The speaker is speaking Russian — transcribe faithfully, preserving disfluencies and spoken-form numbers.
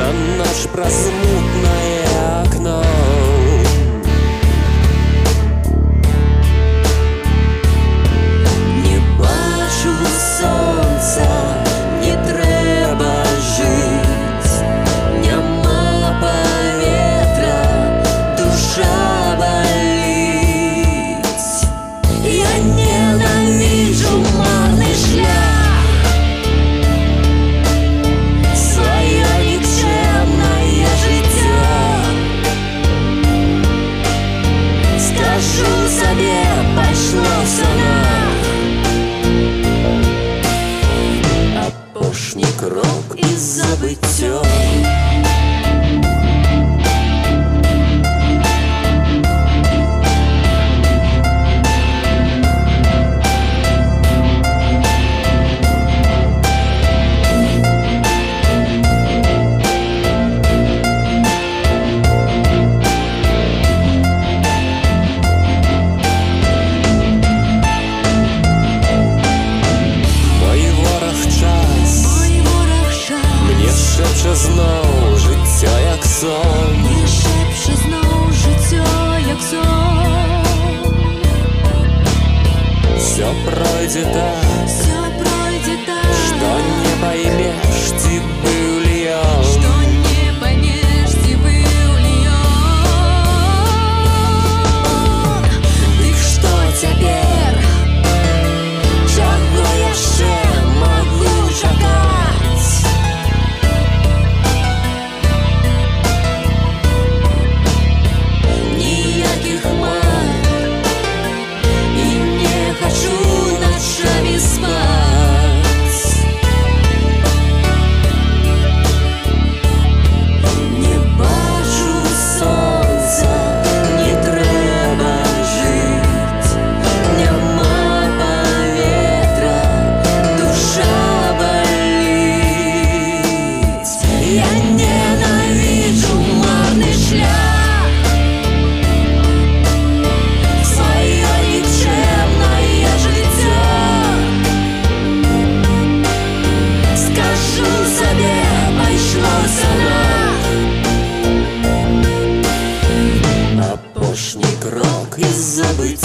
на ночь про смутное окно. Не бачу сонца, не трэба жыць, няма паветра, душа баліць. Я ненавіджу марны шлях, сваё нікчэмнае жыццё. Скажу сабе, пайшло всё нах. Апошні крок і забыццё. Шепче знов життя, як сон. Не шепче знов життя, як сон. Все пройдет так, Все пройдет так, что не поймешь, ты был ли он. что не поймешь, ты был ли он. Дык што цяпер? Чаго яшчэ магу чакаць? Ніякіх мар, і не хочу ночами спать. Не бачу сонца, не трэба жыць, няма паветра, душа баліць. Я ненавіджу марны шлях, сваё нікчэмнае жыццё. Скажу сабе, пайшло всё нах. Апошні крок і забыццё.